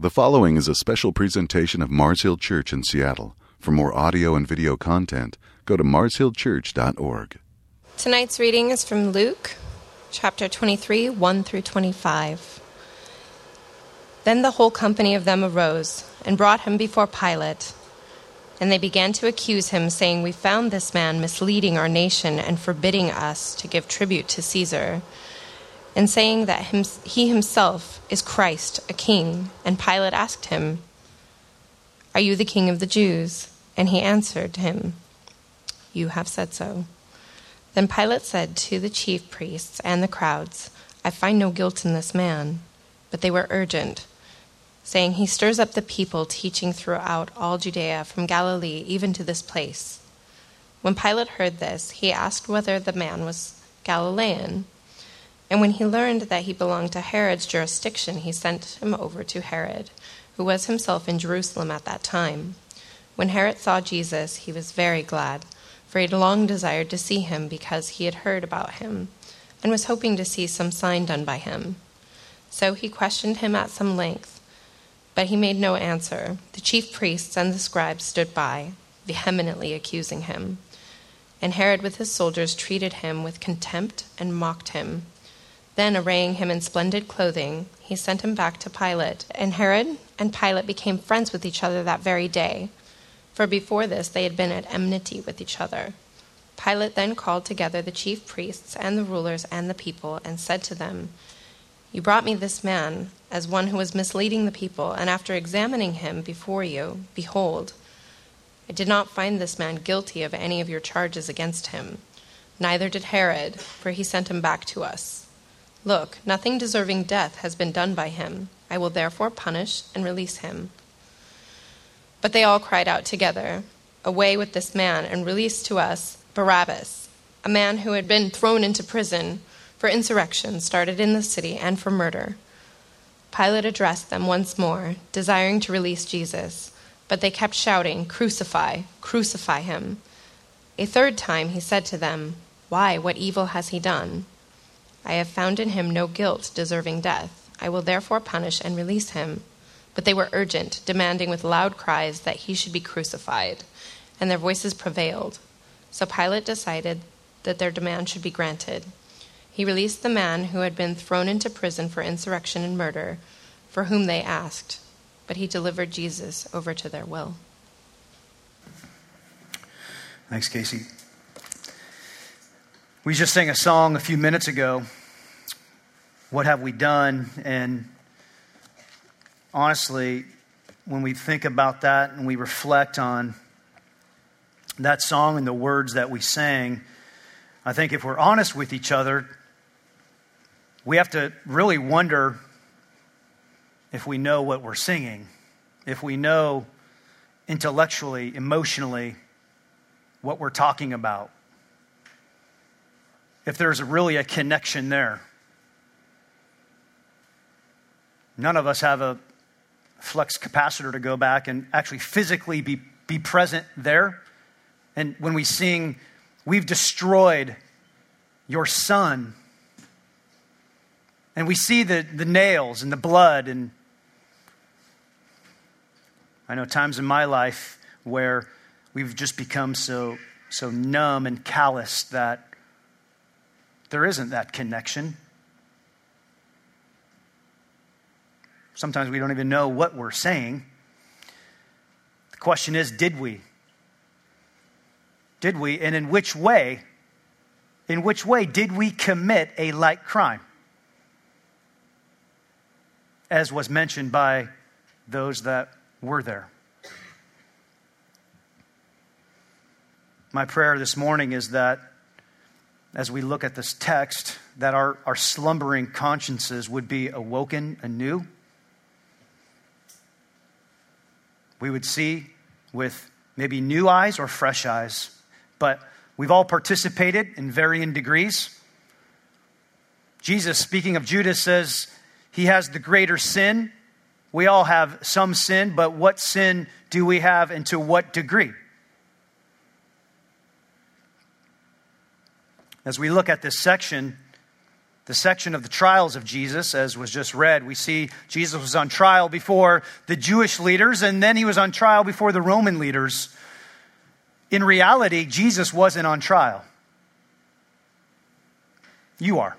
The following is a special presentation of Mars Hill Church in Seattle. For more audio and video content, go to marshillchurch.org. Tonight's reading is from Luke, chapter 23, 1 through 25. Then the whole company of them arose and brought him before Pilate. And they began to accuse him, saying, "We found this man misleading our nation and forbidding us to give tribute to Caesar, and saying that he himself is Christ, a king." And Pilate asked him, "Are you the king of the Jews?" And he answered him, "You have said so." Then Pilate said to the chief priests and the crowds, "I find no guilt in this man." But they were urgent, saying, "He stirs up the people, teaching throughout all Judea, from Galilee even to this place." When Pilate heard this, he asked whether the man was Galilean. And when he learned that he belonged to Herod's jurisdiction, he sent him over to Herod, who was himself in Jerusalem at that time. When Herod saw Jesus, he was very glad, for he had long desired to see him because he had heard about him, and was hoping to see some sign done by him. So he questioned him at some length, but he made no answer. The chief priests and the scribes stood by, vehemently accusing him. And Herod with his soldiers treated him with contempt and mocked him. Then, arraying him in splendid clothing, he sent him back to Pilate. And Herod and Pilate became friends with each other that very day, for before this they had been at enmity with each other. Pilate then called together the chief priests and the rulers and the people, and said to them, "You brought me this man as one who was misleading the people, and after examining him before you, behold, I did not find this man guilty of any of your charges against him. Neither did Herod, for he sent him back to us. Look, nothing deserving death has been done by him. I will therefore punish and release him." But they all cried out together, "Away with this man, and release to us Barabbas, a man who had been thrown into prison for insurrection started in the city and for murder." Pilate addressed them once more, desiring to release Jesus, but they kept shouting, "Crucify, crucify him." A third time he said to them, "Why, what evil has he done? I have found in him no guilt deserving death. I will therefore punish and release him." But they were urgent, demanding with loud cries that he should be crucified, and their voices prevailed. So Pilate decided that their demand should be granted. He released the man who had been thrown into prison for insurrection and murder, for whom they asked, but he delivered Jesus over to their will. Thanks, Casey. We just sang a song a few minutes ago, "What Have We Done?" And honestly, when we think about that and we reflect on that song and the words that we sang, I think if we're honest with each other, we have to really wonder if we know what we're singing, if we know intellectually, emotionally what we're talking about, if there's really a connection there. None of us have a flux capacitor to go back and actually physically be present there. And when we sing, "We've destroyed your son," and we see the nails and the blood, and I know times in my life where we've just become so numb and calloused that there isn't that connection. Sometimes we don't even know what we're saying. The question is, did we? Did we? And in which way did we commit a like crime? As was mentioned by those that were there. My prayer this morning is that as we look at this text, that our slumbering consciences would be awoken anew. We would see with maybe new eyes or fresh eyes, but we've all participated in varying degrees. Jesus, speaking of Judas, says he has the greater sin. We all have some sin, but what sin do we have and to what degree? As we look at this section, the section of the trials of Jesus, as was just read, we see Jesus was on trial before the Jewish leaders, and then he was on trial before the Roman leaders. In reality, Jesus wasn't on trial. You are.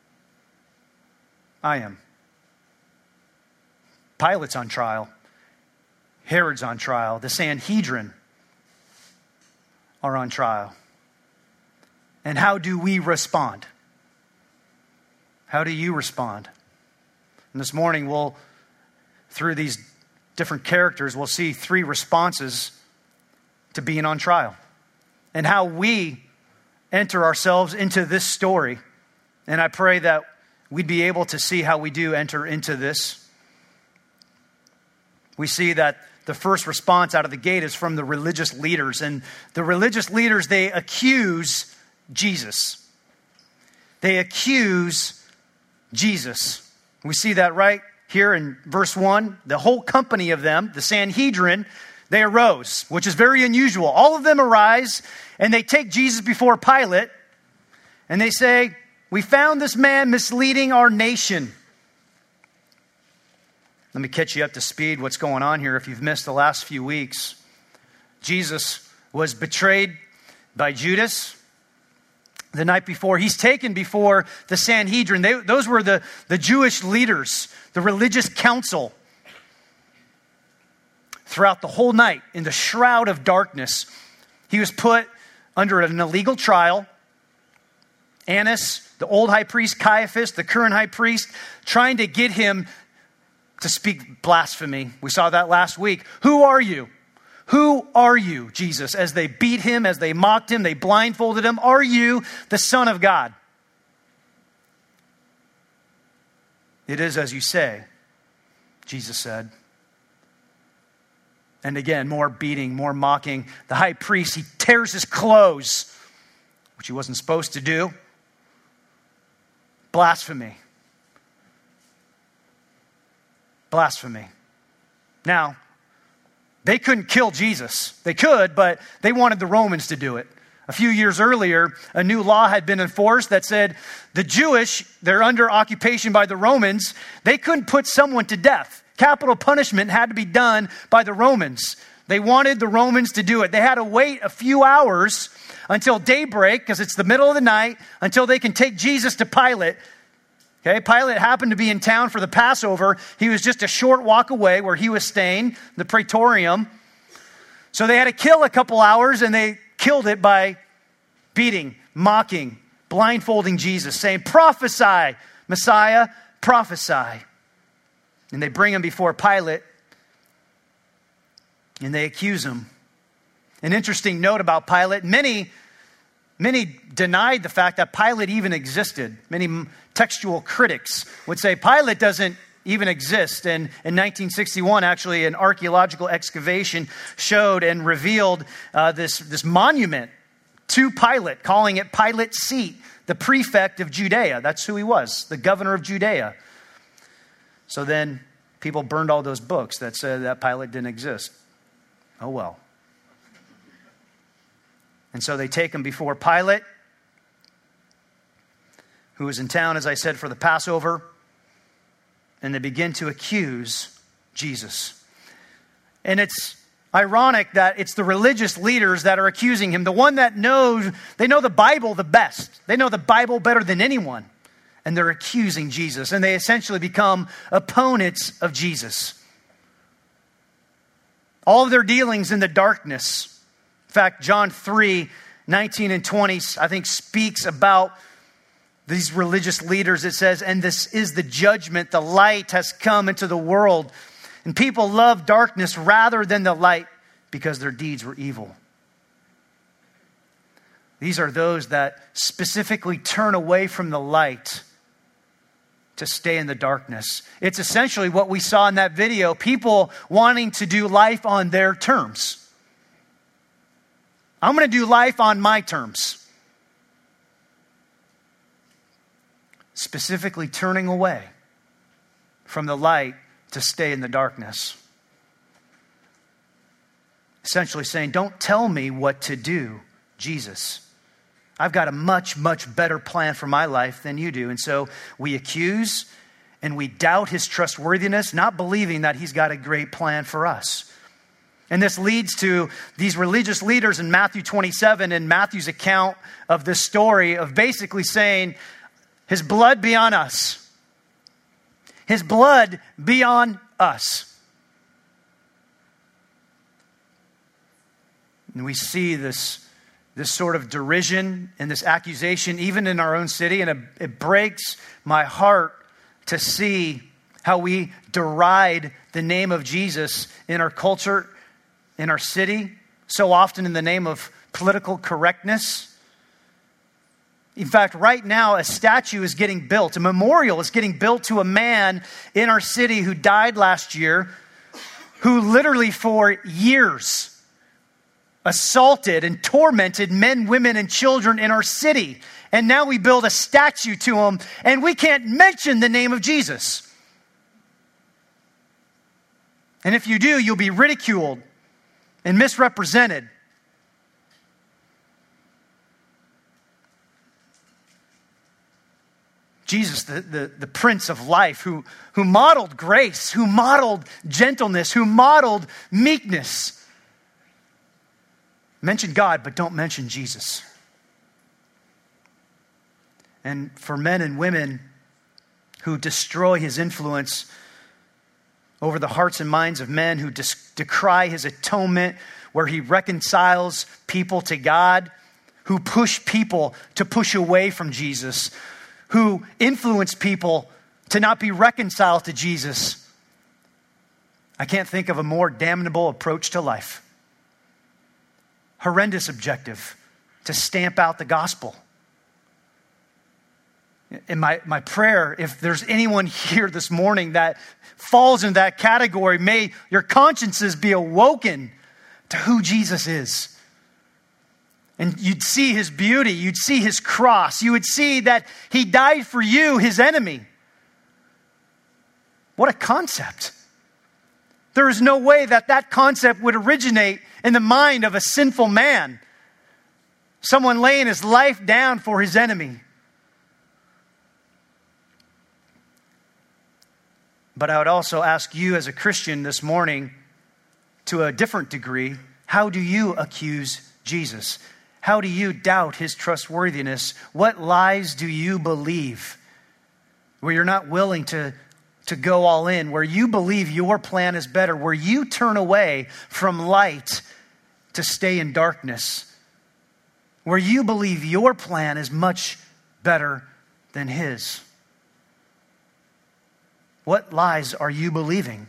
I am. Pilate's on trial. Herod's on trial. The Sanhedrin are on trial. And how do we respond? How do you respond? And this morning, through these different characters, we'll see 3 responses to being on trial and how we enter ourselves into this story. And I pray that we'd be able to see how we do enter into this. We see that the first response out of the gate is from the religious leaders. And the religious leaders, they accuse Jesus. They accuse Jesus. We see that right here in verse 1. The whole company of them, the Sanhedrin, they arose, which is very unusual. All of them arise, and they take Jesus before Pilate, and they say, "We found this man misleading our nation." Let me catch you up to speed what's going on here if you've missed the last few weeks. Jesus was betrayed by Judas the night before. He's taken before the Sanhedrin. Those were the Jewish leaders, the religious council. Throughout the whole night, in the shroud of darkness, he was put under an illegal trial. Annas, the old high priest, Caiaphas, the current high priest, trying to get him to speak blasphemy. We saw that last week. Who are you? Who are you, Jesus? As they beat him, as they mocked him, they blindfolded him. Are you the Son of God? It is as you say, Jesus said. And again, more beating, more mocking. The high priest, he tears his clothes, which he wasn't supposed to do. Blasphemy. Blasphemy. Now, they couldn't kill Jesus. They could, but they wanted the Romans to do it. A few years earlier, a new law had been enforced that said the Jewish, they're under occupation by the Romans, they couldn't put someone to death. Capital punishment had to be done by the Romans. They wanted the Romans to do it. They had to wait a few hours until daybreak, because it's the middle of the night, until they can take Jesus to Pilate. Okay, Pilate happened to be in town for the Passover. He was just a short walk away where he was staying, the Praetorium. So they had to kill a couple hours, and they killed it by beating, mocking, blindfolding Jesus, saying, "Prophesy, Messiah, prophesy." And they bring him before Pilate, and they accuse him. An interesting note about Pilate, many denied the fact that Pilate even existed. Many textual critics would say Pilate doesn't even exist. And in 1961, actually, an archaeological excavation showed and revealed this monument to Pilate, calling it Pilate's seat, the prefect of Judea. That's who he was, the governor of Judea. So then people burned all those books that said that Pilate didn't exist. Oh well. And so they take him before Pilate, who was in town, as I said, for the Passover, and they begin to accuse Jesus. And it's ironic that it's the religious leaders that are accusing him, the one that knows, they know the Bible the best. They know the Bible better than anyone. And they're accusing Jesus, and they essentially become opponents of Jesus. All of their dealings in the darkness. In fact, John 3:19 and 20, I think, speaks about these religious leaders. It says, "And this is the judgment. The light has come into the world, and people love darkness rather than the light because their deeds were evil." These are those that specifically turn away from the light to stay in the darkness. It's essentially what we saw in that video, people wanting to do life on their terms. I'm going to do life on my terms. Specifically turning away from the light to stay in the darkness. Essentially saying, "Don't tell me what to do, Jesus. I've got a much, much better plan for my life than you do. And so we accuse and we doubt his trustworthiness, not believing that he's got a great plan for us. And this leads to these religious leaders in Matthew 27 and Matthew's account of this story of basically saying, his blood be on us. His blood be on us. And we see this sort of derision and this accusation even in our own city. And it breaks my heart to see how we deride the name of Jesus in our culture, in our city, so often in the name of political correctness. In fact, right now, a statue is getting built. A memorial is getting built to a man in our city who died last year, who literally for years assaulted and tormented men, women, and children in our city. And now we build a statue to him, and we can't mention the name of Jesus. And if you do, you'll be ridiculed and misrepresented. Jesus, the Prince of Life, who modeled grace, who modeled gentleness, who modeled meekness. Mention God, but don't mention Jesus. And for men and women who destroy his influence over the hearts and minds of men, who decry his atonement, where he reconciles people to God, who push people to push away from Jesus, who influence people to not be reconciled to Jesus. I can't think of a more damnable approach to life. Horrendous objective to stamp out the gospel. In my prayer, if there's anyone here this morning that falls in that category, may your consciences be awoken to who Jesus is. And you'd see his beauty, you'd see his cross, you would see that he died for you, his enemy. What a concept. There is no way that concept would originate in the mind of a sinful man. Someone laying his life down for his enemy. But I would also ask you as a Christian this morning, to a different degree, how do you accuse Jesus? How do you doubt his trustworthiness? What lies do you believe where you're not willing to go all in, where you believe your plan is better, where you turn away from light to stay in darkness, where you believe your plan is much better than his? What lies are you believing?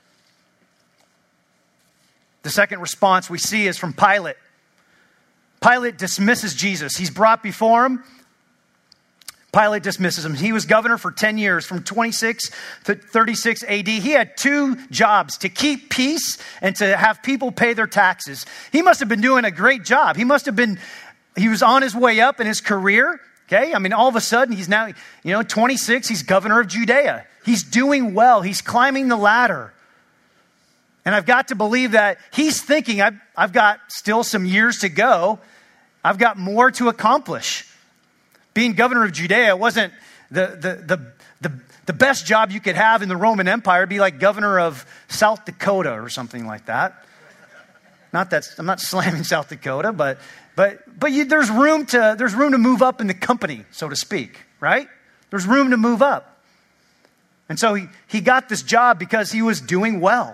The second response we see is from Pilate. Pilate dismisses Jesus. He's brought before him. Pilate dismisses him. He was governor for 10 years, from 26 to 36 AD. He had two jobs: to keep peace and to have people pay their taxes. He must have been doing a great job. He was on his way up in his career. Okay, I mean, all of a sudden, he's now, 26, he's governor of Judea. He's doing well. He's climbing the ladder. And I've got to believe that he's thinking, I've got still some years to go. I've got more to accomplish. Being governor of Judea wasn't the best job you could have in the Roman Empire. It'd be like governor of South Dakota or something like that. I'm not slamming South Dakota, but there's room to move up in the company, so to speak, right? There's room to move up. And so he got this job because he was doing well.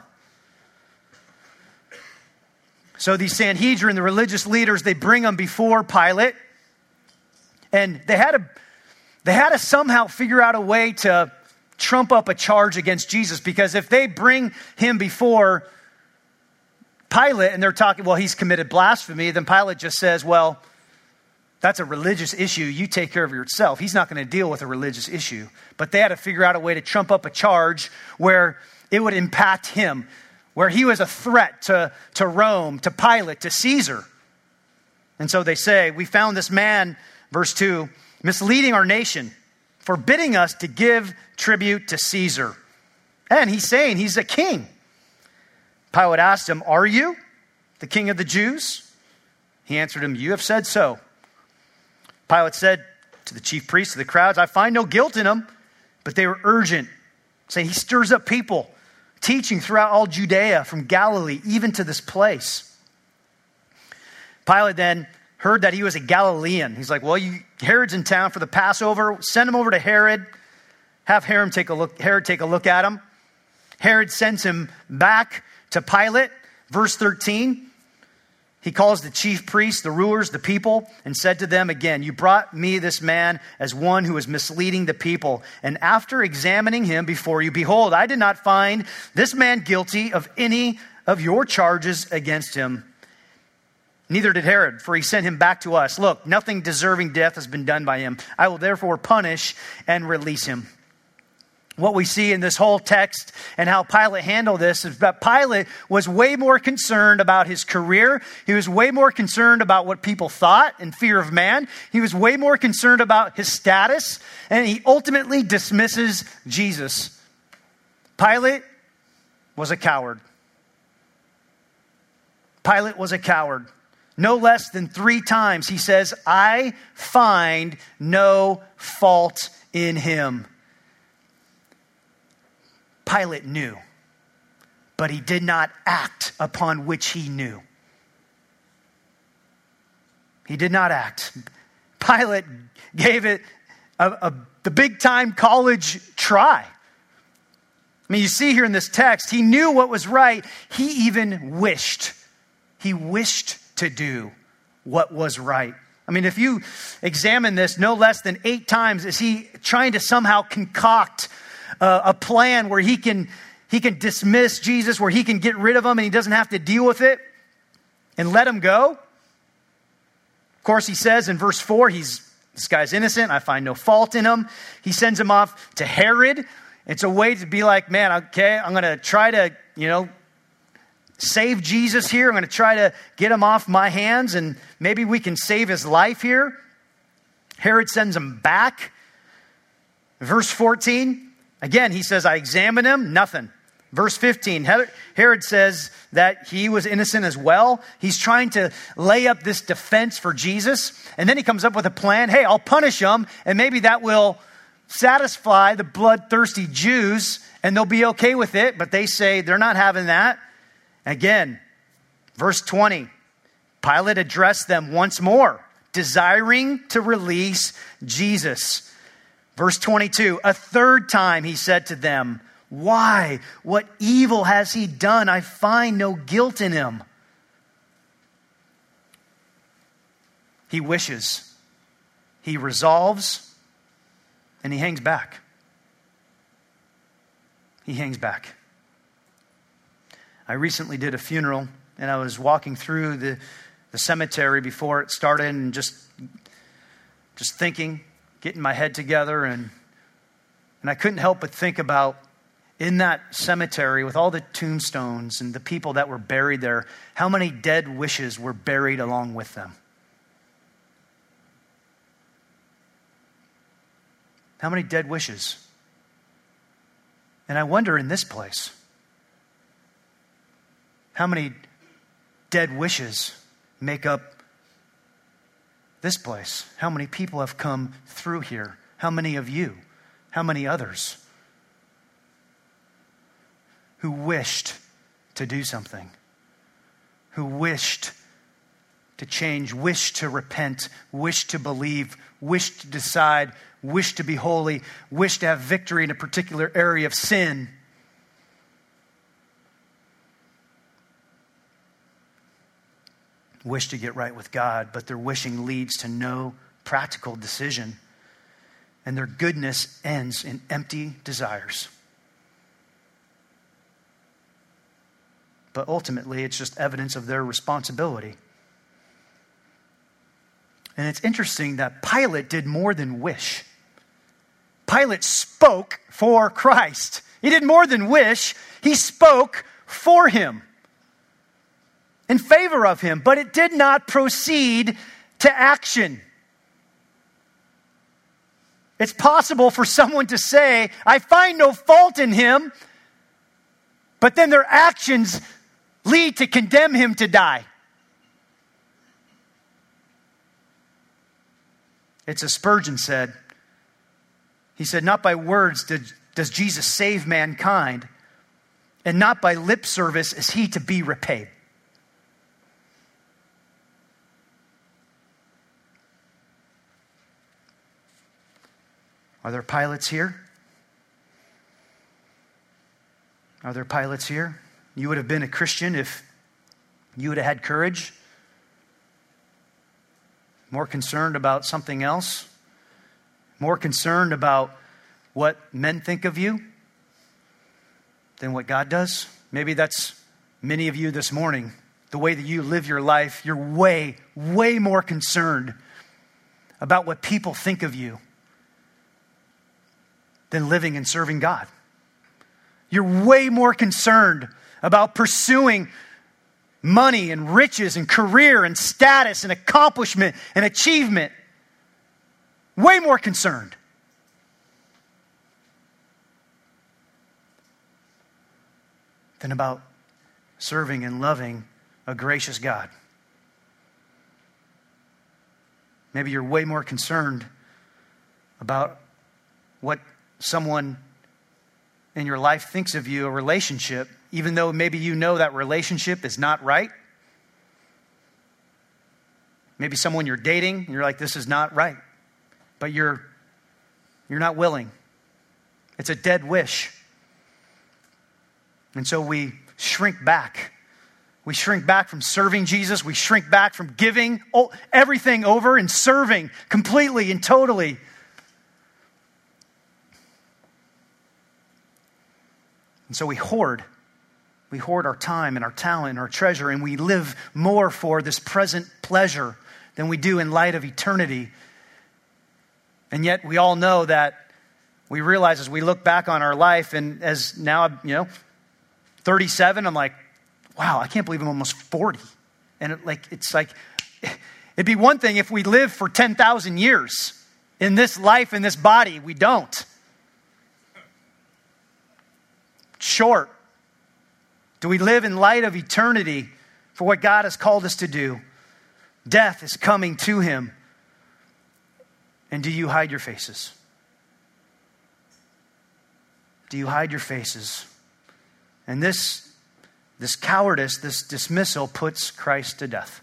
So these Sanhedrin, the religious leaders, they bring him before Pilate. And they had to somehow figure out a way to trump up a charge against Jesus. Because if they bring him before Pilate and they're talking, well, he's committed blasphemy, then Pilate just says, well, that's a religious issue. You take care of yourself. He's not going to deal with a religious issue. But they had to figure out a way to trump up a charge where it would impact him, where he was a threat to Rome, to Pilate, to Caesar. And so they say, we found this man, verse 2, misleading our nation, forbidding us to give tribute to Caesar. And he's saying he's a king. Pilate asked him, are you the king of the Jews? He answered him, you have said so. Pilate said to the chief priests, to the crowds, I find no guilt in him. But they were urgent, saying he stirs up people, teaching throughout all Judea, from Galilee, even to this place. Pilate then heard that he was a Galilean. He's like, well, Herod's in town for the Passover. Send him over to Herod. Have Herod take a look at him. Herod sends him back to Pilate. Verse 13, he calls the chief priests, the rulers, the people, and said to them again, you brought me this man as one who is misleading the people. And after examining him before you, behold, I did not find this man guilty of any of your charges against him. Neither did Herod, for he sent him back to us. Look, nothing deserving death has been done by him. I will therefore punish and release him. What we see in this whole text and how Pilate handled this is that Pilate was way more concerned about his career. He was way more concerned about what people thought and fear of man. He was way more concerned about his status. And he ultimately dismisses Jesus. Pilate was a coward. Pilate was a coward. No less than 3 times he says, I find no fault in him. Pilate knew, but he did not act upon which he knew. He did not act. Pilate gave it the big time college try. I mean, you see here in this text, he knew what was right. He even wished. He wished to do what was right. I mean, if you examine this, no less than 8 times is he trying to somehow concoct a plan where he can dismiss Jesus, where he can get rid of him and he doesn't have to deal with it and let him go. Of course, he says in verse 4, this guy's innocent. I find no fault in him. He sends him off to Herod. It's a way to be like, man, okay, I'm going to try to, save Jesus here. I'm going to try to get him off my hands and maybe we can save his life here. Herod sends him back. Verse 14, again, he says, I examined him, nothing. Verse 15, Herod says that he was innocent as well. He's trying to lay up this defense for Jesus. And then he comes up with a plan. Hey, I'll punish him and maybe that will satisfy the bloodthirsty Jews and they'll be okay with it. But they say they're not having that. Again, verse 20, Pilate addressed them once more, desiring to release Jesus. Verse 22, a third time he said to them, why? What evil has he done? I find no guilt in him. He wishes, he resolves, and he hangs back. He hangs back. I recently did a funeral, and I was walking through the cemetery before it started and just thinking, getting my head together, and I couldn't help but think about in that cemetery with all the tombstones and the people that were buried there, how many dead wishes were buried along with them. How many dead wishes? And I wonder in this place, how many dead wishes make up this place? How many people have come through here? How many of you? How many others who wished to do something? Who wished to change, wished to repent, wished to believe, wished to decide, wished to be holy, wished to have victory in a particular area of sin? Wish to get right with God, but their wishing leads to no practical decision, and their goodness ends in empty desires. But ultimately, it's just evidence of their responsibility. And it's interesting that Pilate did more than wish. Pilate spoke for Christ. He did more than wish. He spoke for him, in favor of him, but it did not proceed to action. It's possible for someone to say, I find no fault in him, but then their actions lead to condemn him to die. It's as Spurgeon said. He said, not by words does Jesus save mankind, and not by lip service is he to be repaid. Are there pilots here? Are there pilots here? You would have been a Christian if you would have had courage, more concerned about something else, more concerned about what men think of you than what God does. Maybe that's many of you this morning. The way that you live your life, you're way, way more concerned about what people think of you than living and serving God. You're way more concerned about pursuing money and riches and career and status and accomplishment and achievement. Way more concerned. Than about serving and loving a gracious God. Maybe you're way more concerned about what someone in your life thinks of you, a relationship, even though maybe you know that relationship is not right. Maybe someone you're dating, and you're like, this is not right. But you're not willing. It's a dead wish. And so we shrink back. We shrink back from serving Jesus. We shrink back from giving everything over and serving completely and totally. And so we hoard. We hoard our time and our talent and our treasure, and we live more for this present pleasure than we do in light of eternity. And yet we all know that we realize as we look back on our life, and as now, 37, I'm like, wow, I can't believe I'm almost 40. And it'd be one thing if we lived for 10,000 years in this life, in this body. We don't. Short. Do we live in light of eternity for what God has called us to do? Death is coming to him. And do you hide your faces? Do you hide your faces? And this cowardice, this dismissal puts Christ to death.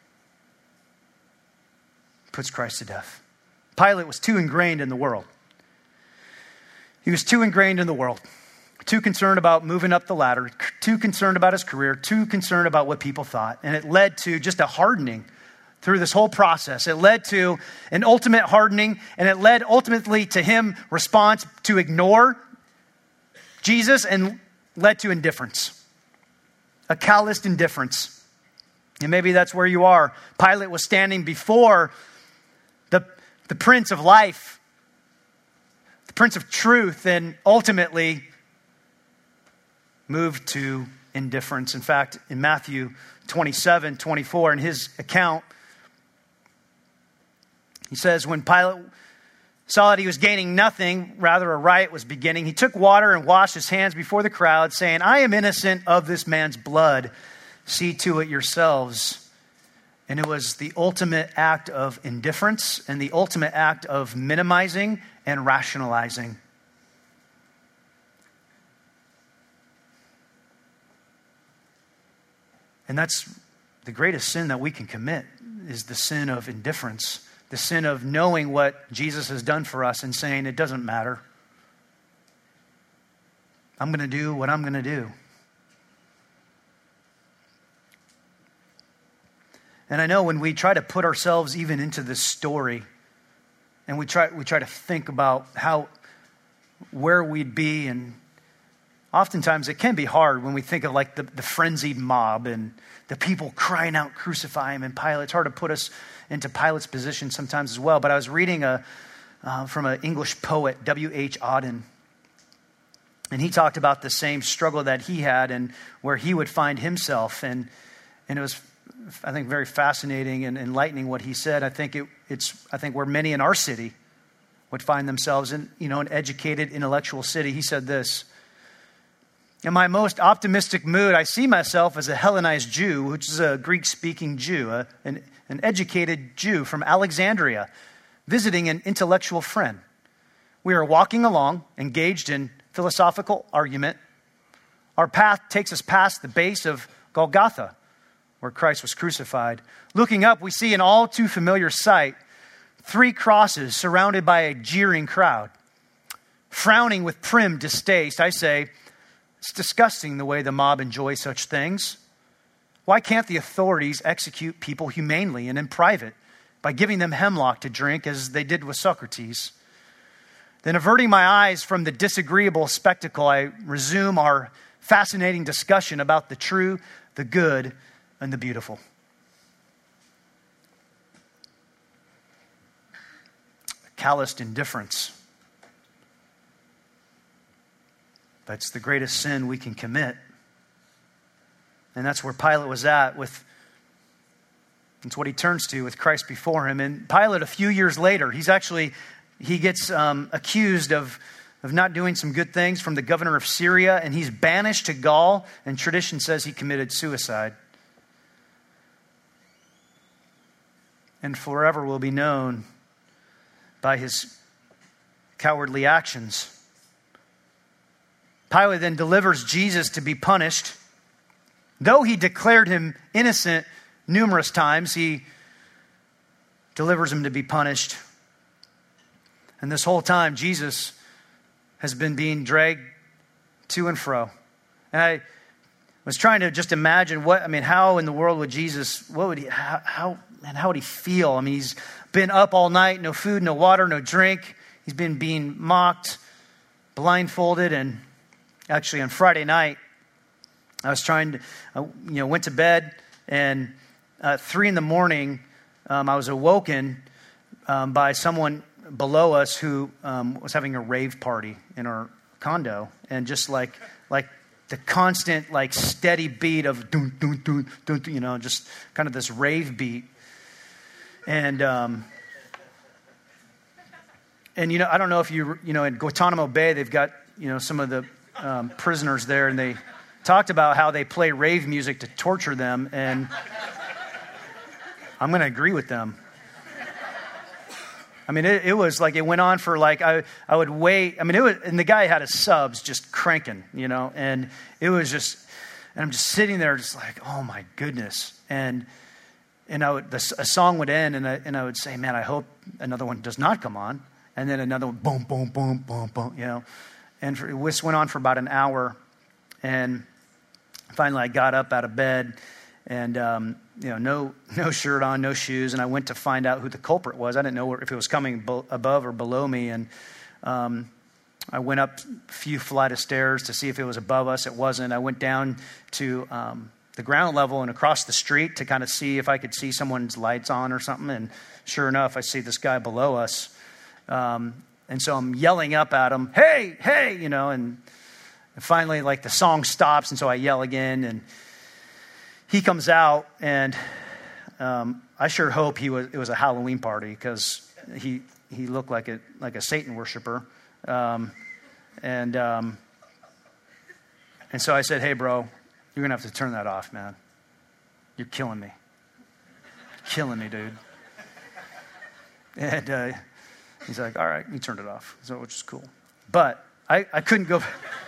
Puts Christ to death. Pilate was too ingrained in the world. He was too ingrained in the world. Too concerned about moving up the ladder. Too concerned about his career. Too concerned about what people thought. And it led to just a hardening through this whole process. It led to an ultimate hardening, and it led ultimately to him response to ignore Jesus, and led to indifference. A calloused indifference. And maybe that's where you are. Pilate was standing before the Prince of Life, the Prince of Truth, and ultimately moved to indifference. In fact, in Matthew 27:24, in his account, he says, when Pilate saw that he was gaining nothing, rather a riot was beginning, he took water and washed his hands before the crowd, saying, I am innocent of this man's blood. See to it yourselves. And it was the ultimate act of indifference and the ultimate act of minimizing and rationalizing. And that's the greatest sin that we can commit, is the sin of indifference. The sin of knowing what Jesus has done for us and saying, it doesn't matter. I'm going to do what I'm going to do. And I know when we try to put ourselves even into this story, and we try to think about where we'd be, and oftentimes it can be hard when we think of like the frenzied mob and the people crying out, crucify him, and Pilate. It's hard to put us into Pilate's position sometimes as well. But I was reading from an English poet, W.H. Auden, and he talked about the same struggle that he had and where he would find himself. And it was, I think, very fascinating and enlightening what he said. I think it's where many in our city would find themselves in, an educated, intellectual city. He said this: in my most optimistic mood, I see myself as a Hellenized Jew, which is a Greek-speaking Jew, an educated Jew from Alexandria, visiting an intellectual friend. We are walking along, engaged in philosophical argument. Our path takes us past the base of Golgotha, where Christ was crucified. Looking up, we see an all too familiar sight, 3 crosses surrounded by a jeering crowd. Frowning with prim distaste, I say, it's disgusting the way the mob enjoy such things. Why can't the authorities execute people humanely and in private by giving them hemlock to drink as they did with Socrates? Then, averting my eyes from the disagreeable spectacle, I resume our fascinating discussion about the true, the good, and the beautiful. Calloused indifference. That's the greatest sin we can commit. And that's where Pilate was at with, it's what he turns to with Christ before him. And Pilate, a few years later, he gets accused of not doing some good things from the governor of Syria, and he's banished to Gaul, and tradition says he committed suicide. And forever will be known by his cowardly actions. Pilate then delivers Jesus to be punished. Though he declared him innocent numerous times, he delivers him to be punished. And this whole time, Jesus has been being dragged to and fro. And I was trying to just imagine how in the world would Jesus, how would he feel? I mean, he's been up all night, no food, no water, no drink. He's been being mocked, blindfolded, and actually on Friday night, I was went to bed, and 3 a.m, I was awoken by someone below us who was having a rave party in our condo, and just like the constant, steady beat of dun, dun, dun, dun, dun, just kind of this rave beat. And I don't know if in Guantanamo Bay, they've got, some of the prisoners there, and they talked about how they play rave music to torture them, and I'm going to agree with them. I mean, it was like, it went on for I would wait. I mean, and the guy had his subs just cranking, and it was just, and I'm just sitting there just like, oh my goodness. And a song would end, and I would say, man, I hope another one does not come on. And then another one, boom, boom, boom, boom, boom, And this went on for about an hour. And finally I got up out of bed, and, no shirt on, no shoes. And I went to find out who the culprit was. I didn't know if it was coming above or below me. And I went up a few flight of stairs to see if it was above us. It wasn't. I went down to the ground level and across the street to kind of see if I could see someone's lights on or something. And sure enough, I see this guy below us. And so I'm yelling up at him, hey, and finally, the song stops, and so I yell again, and he comes out, and I sure hope it was a Halloween party, because he looked like a Satan worshiper, and so I said, hey, bro, you're gonna have to turn that off, man. You're killing me. Killing me, dude. And he's like, all right, he turned it off, which is cool. But I couldn't go.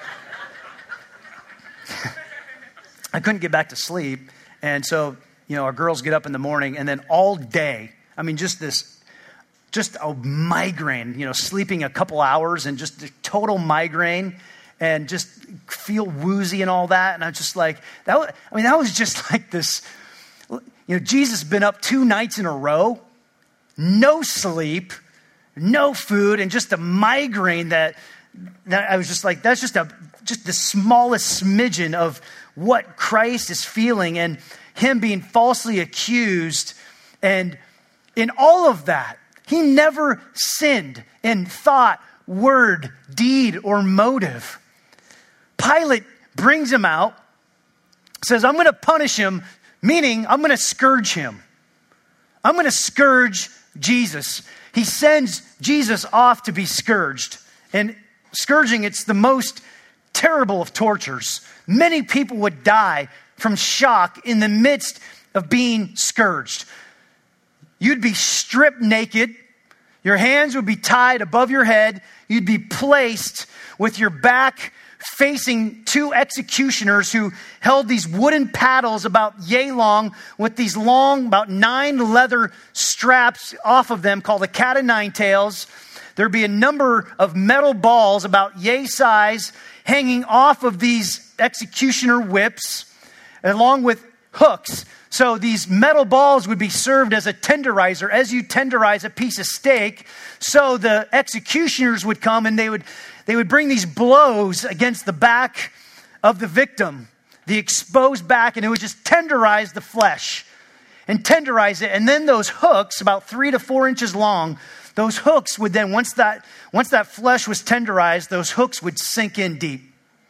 I couldn't get back to sleep. And so, our girls get up in the morning, and then all day, I mean, just a migraine, sleeping a couple hours and just a total migraine and just feel woozy and all that. And I was just like, that was just like this, Jesus been up 2 nights in a row, no sleep, no food, and just a migraine that I was just like, that's just the smallest smidgen of what Christ is feeling, and him being falsely accused. And in all of that, he never sinned in thought, word, deed, or motive. Pilate brings him out, says, I'm going to punish him, meaning I'm going to scourge him. I'm going to scourge Jesus. He sends Jesus off to be scourged. And scourging, it's the most terrible of tortures. Many people would die from shock in the midst of being scourged. You'd be stripped naked. Your hands would be tied above your head. You'd be placed with your back facing two executioners who held these wooden paddles about yay long with these long, about 9 leather straps off of them called the cat o' nine tails. There'd be a number of metal balls about yay size hanging off of these executioner whips along with hooks. So these metal balls would be served as a tenderizer. As you tenderize a piece of steak, so the executioners would come and they would bring these blows against the back of the victim, the exposed back, and it would just tenderize the flesh and tenderize it. And then those hooks, about 3 to 4 inches long, those hooks would then, once that flesh was tenderized, those hooks would sink in deep.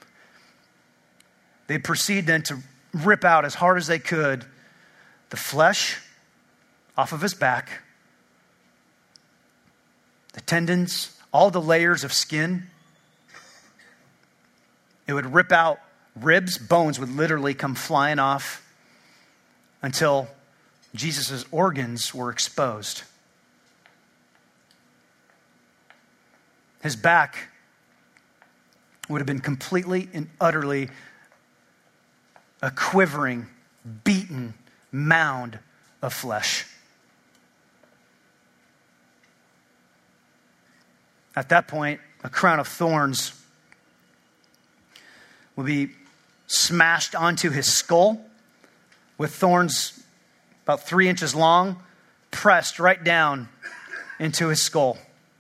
They'd proceed then to rip out as hard as they could the flesh off of his back, the tendons, all the layers of skin. It would rip out ribs, bones would literally come flying off until Jesus' organs were exposed. His back would have been completely and utterly a quivering, beaten mound of flesh. At that point, a crown of thorns would be smashed onto his skull with thorns about 3 inches long, pressed right down into his skull.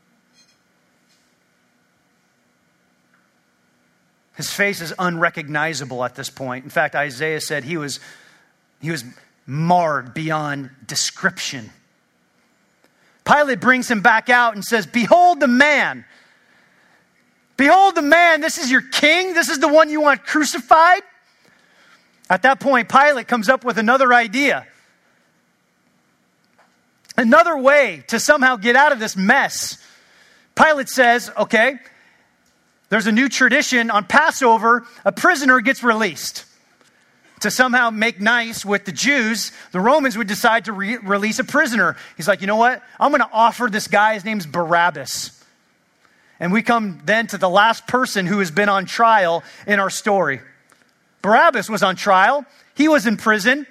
His face is unrecognizable at this point. In fact, Isaiah said he was marred beyond description. Pilate brings him back out and says, "Behold the man. Behold the man. This is your king. This is the one you want crucified." At that point, Pilate comes up with another idea. Another way to somehow get out of this mess. Pilate says, okay, there's a new tradition on Passover. A prisoner gets released. To somehow make nice with the Jews, the Romans would decide to release a prisoner. He's like, you know what? I'm going to offer this guy, his name's Barabbas. And we come then to the last person who has been on trial in our story. Barabbas was on trial. He was in prison.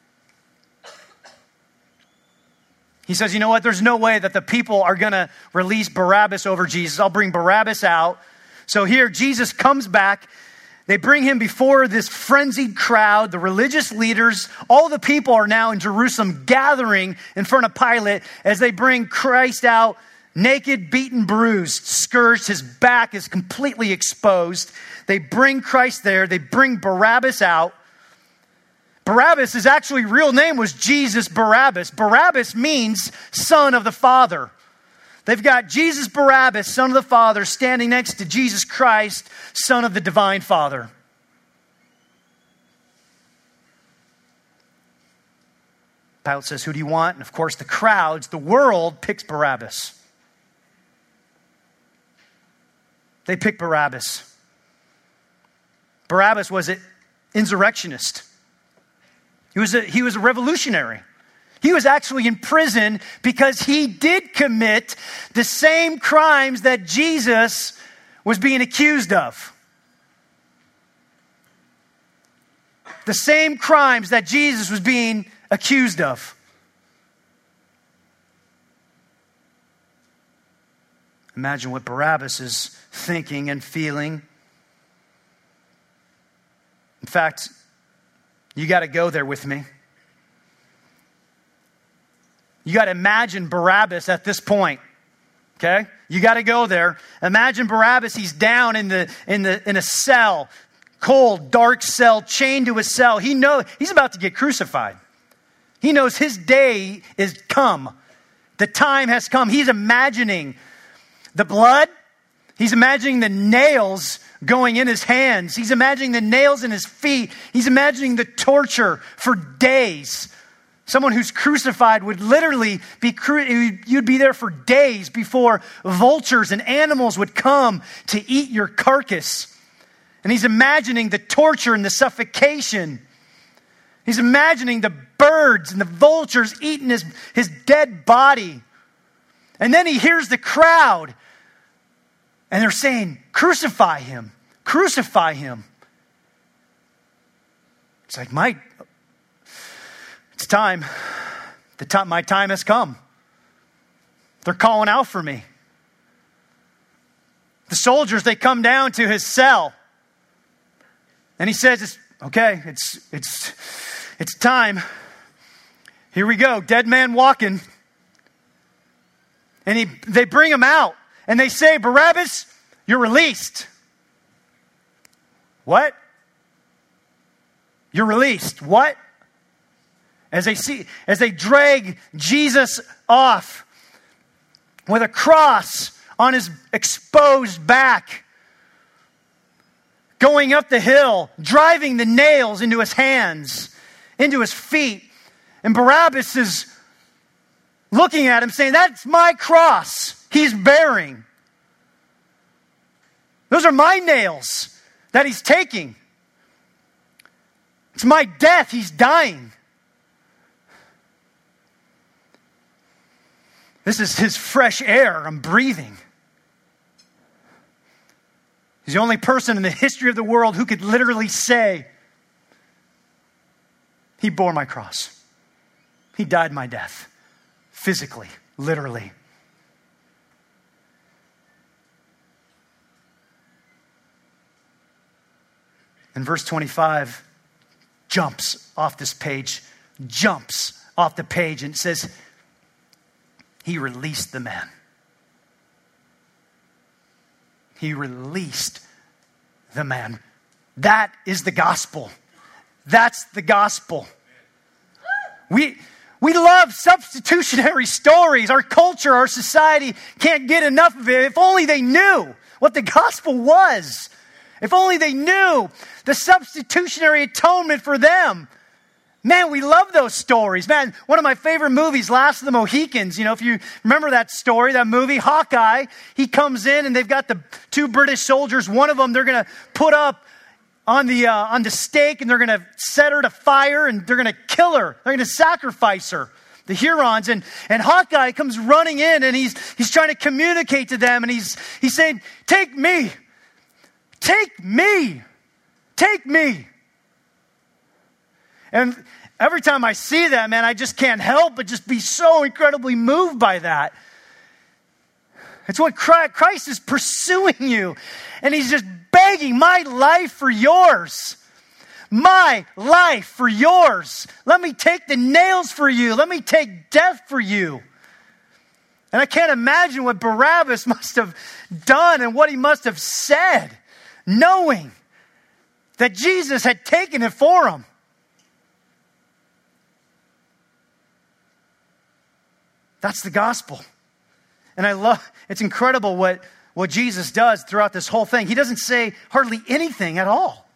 He says, you know what? There's no way that the people are going to release Barabbas over Jesus. I'll bring Barabbas out. So here, Jesus comes back. They bring him before this frenzied crowd, the religious leaders. All the people are now in Jerusalem gathering in front of Pilate as they bring Christ out, naked, beaten, bruised, scourged. His back is completely exposed. They bring Christ there. They bring Barabbas out. Barabbas, his actually real name was Jesus Barabbas. Barabbas means son of the Father. They've got Jesus Barabbas, son of the Father, standing next to Jesus Christ, son of the divine Father. Pilate says, who do you want? And of course, the crowds, the world picks Barabbas. They pick Barabbas. Barabbas was an insurrectionist. He was a revolutionary. He was actually in prison because he did commit the same crimes that Jesus was being accused of. The same crimes that Jesus was being accused of. Imagine what Barabbas is thinking and feeling. In fact, you got to go there with me. You got to imagine Barabbas at this point. Okay? You got to go there. Imagine Barabbas, he's down in a cell, cold, dark cell, chained to a cell. He knows he's about to get crucified. He knows his day is come. The time has come. He's imagining the blood. He's imagining the nails going in his hands. He's imagining the nails in his feet. He's imagining the torture for days. Someone who's crucified would literally you'd be there for days before vultures and animals would come to eat your carcass. And he's imagining the torture and the suffocation. He's imagining the birds and the vultures eating his dead body. And then he hears the crowd. And they're saying, crucify him. Crucify him. It's like, it's time. My time has come. They're calling out for me. The soldiers, they come down to his cell. And he says, it's time. Here we go. Dead man walking. And they bring him out. And they say, Barabbas, you're released. What? You're released. What? As they drag Jesus off with a cross on his exposed back, going up the hill, driving the nails into his hands, into his feet. And Barabbas is looking at him saying, that's my cross he's bearing. Those are my nails that he's taking. It's my death he's dying. This is his fresh air I'm breathing. He's the only person in the history of the world who could literally say, he bore my cross. He died my death. Physically, literally. And verse 25 jumps off this page, jumps off the page, and it says, he released the man. He released the man. That is the gospel. That's the gospel. We love substitutionary stories. Our culture, our society can't get enough of it. If only they knew what the gospel was. If only they knew the substitutionary atonement for them. Man, we love those stories. Man, one of my favorite movies, Last of the Mohicans. You know, if you remember that story, that movie, Hawkeye, he comes in and they've got the two British soldiers. One of them they're going to put up on the stake and they're going to set her to fire and they're going to kill her. They're going to sacrifice her. The Hurons. And Hawkeye comes running in and he's trying to communicate to them and he's saying, take me. Take me. Take me. And every time I see that, man, I just can't help but just be so incredibly moved by that. It's what Christ is pursuing you. And he's just begging, my life for yours. My life for yours. Let me take the nails for you. Let me take death for you. And I can't imagine what Barabbas must have done and what he must have said, knowing that Jesus had taken it for him. That's the gospel. And it's incredible what Jesus does throughout this whole thing. He doesn't say hardly anything at all.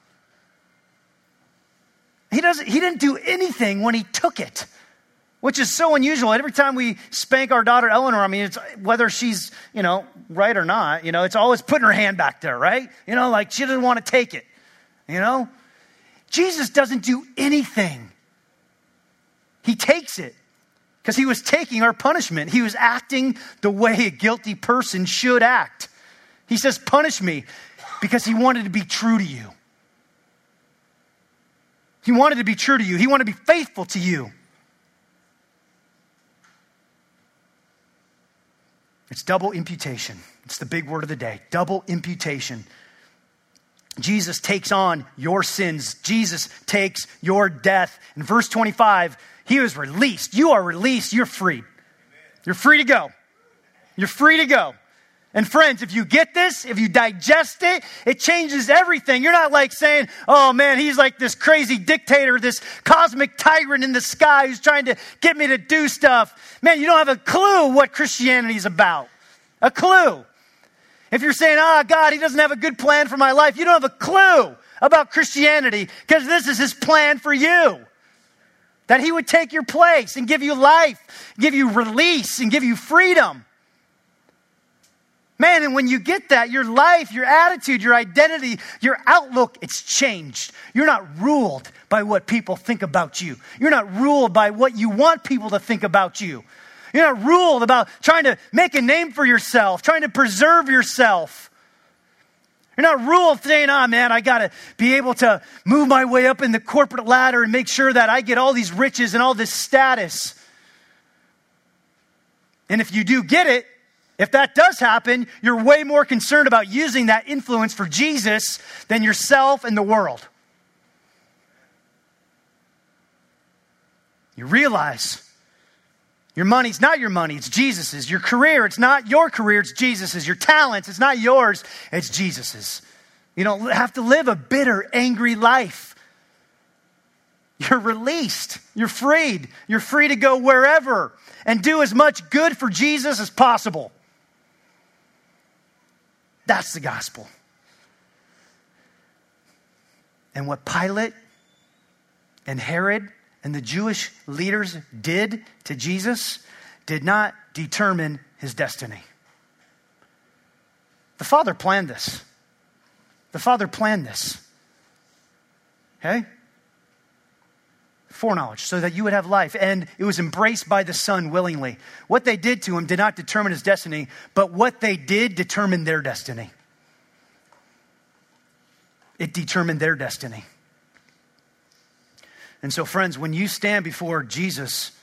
He didn't do anything when he took it, which is so unusual. Every time we spank our daughter Eleanor, I mean, it's whether she's, right or not, it's always putting her hand back there, right? Like she doesn't want to take it, Jesus doesn't do anything. He takes it because he was taking our punishment. He was acting the way a guilty person should act. He says, punish me, because he wanted to be true to you. He wanted to be true to you. He wanted to be faithful to you. It's double imputation. It's the big word of the day. Double imputation. Jesus takes on your sins. Jesus takes your death. In verse 25, he was released. You are released. You're free. You're free to go. You're free to go. And friends, if you get this, if you digest it, it changes everything. You're not like saying, oh man, he's like this crazy dictator, this cosmic tyrant in the sky who's trying to get me to do stuff. Man, you don't have a clue what Christianity is about. A clue. If you're saying, God, he doesn't have a good plan for my life, you don't have a clue about Christianity, because this is his plan for you. That he would take your place and give you life, give you release, and give you freedom. Man, and when you get that, your life, your attitude, your identity, your outlook, it's changed. You're not ruled by what people think about you. You're not ruled by what you want people to think about you. You're not ruled about trying to make a name for yourself, trying to preserve yourself. You're not ruled saying, man, I got to be able to move my way up in the corporate ladder and make sure that I get all these riches and all this status. And if you do get it, if that does happen, you're way more concerned about using that influence for Jesus than yourself and the world. You realize your money's not your money, it's Jesus's. Your career, it's not your career, it's Jesus's. Your talents, it's not yours, it's Jesus's. You don't have to live a bitter, angry life. You're released. You're freed. You're free to go wherever and do as much good for Jesus as possible. That's the gospel. And what Pilate and Herod and the Jewish leaders did to Jesus did not determine his destiny. The Father planned this. The Father planned this. Okay? Foreknowledge, so that you would have life. And it was embraced by the Son willingly. What they did to him did not determine his destiny, but what they did determined their destiny. It determined their destiny. And so, friends, when you stand before Jesus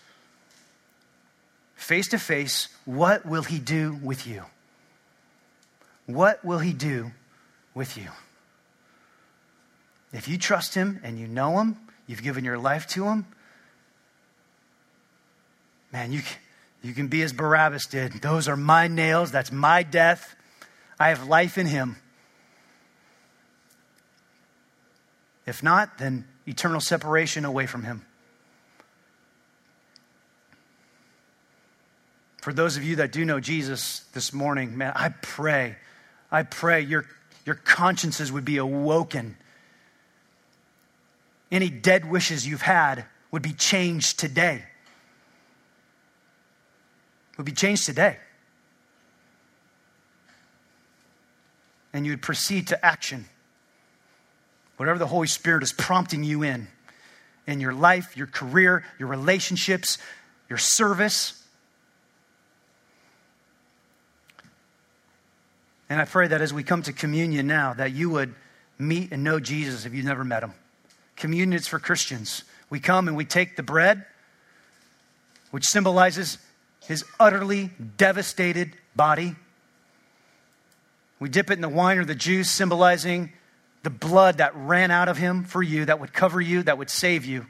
face to face, what will he do with you? What will he do with you? If you trust him and you know him, you've given your life to him, man, you can be as Barabbas did. Those are my nails. That's my death. I have life in him. If not, then eternal separation away from him. For those of you that do know Jesus this morning, man, I pray your consciences would be awoken. Any dead wishes you've had would be changed today. Would be changed today. And you would proceed to action. Whatever the Holy Spirit is prompting you in your life, your career, your relationships, your service. And I pray that as we come to communion now, that you would meet and know Jesus if you've never met him. Communion is for Christians. We come and we take the bread, which symbolizes his utterly devastated body. We dip it in the wine or the juice, symbolizing the blood that ran out of him for you, that would cover you, that would save you.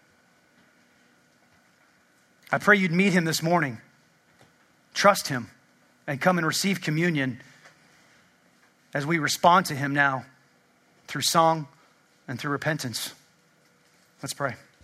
I pray you'd meet him this morning. Trust him and come and receive communion as we respond to him now through song and through repentance. Let's pray.